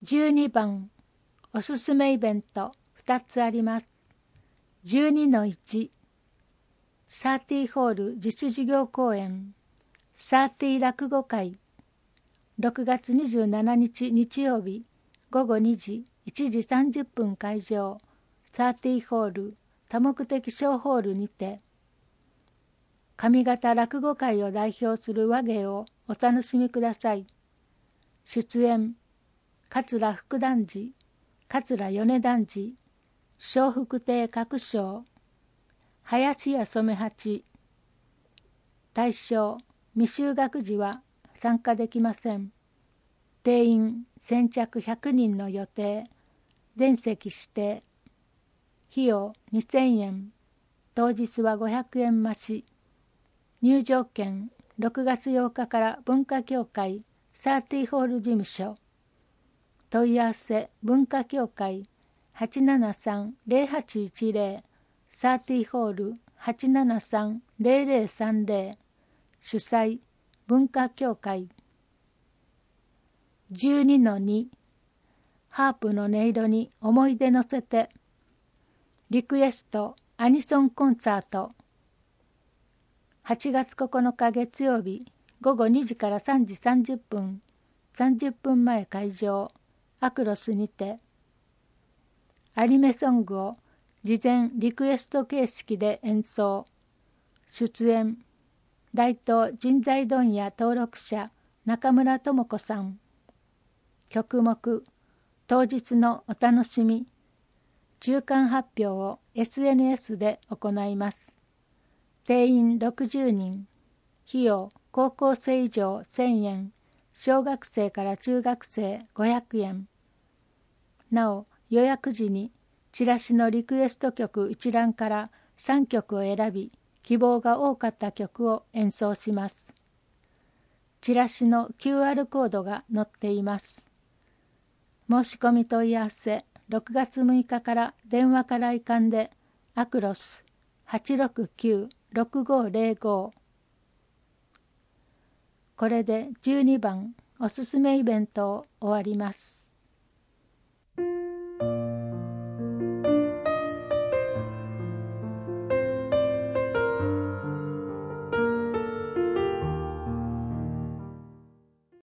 12番おすすめイベント2つあります。12-1 サーティホール自主事業公演サーティ落語会6月27日日曜日午後2時1時30分会場サーティホール多目的小ホールにて上方落語会を代表する話芸をお楽しみください。出演桂福団次、桂米団次、笑福亭鶴章、林家染八。対象未就学児は参加できません。定員先着100人の予定。全席指定。費用2000円。当日は500円増し。入場券6月8日から文化協会サーティホール事務所。問い合わせ文化協会 873-0810 サーティホール 873-0030 主催文化協会。12-2 ハープの音色に思い出乗せてリクエストアニソンコンサート8月9日月曜日午後2時から3時30分30分前会場アクロスにてアニメソングを事前リクエスト形式で演奏。出演大東人材問屋登録者中村智子さん。曲目当日のお楽しみ。中間発表を SNS で行います。定員60人。費用高校生以上1000円。小学生から中学生500円。なお予約時にチラシのリクエスト曲一覧から3曲を選び希望が多かった曲を演奏します。チラシの QR コードが載っています。申し込み問い合わせ6月6日から電話から来館でアクロス 869-6505。これで12番おすすめイベントを終わります。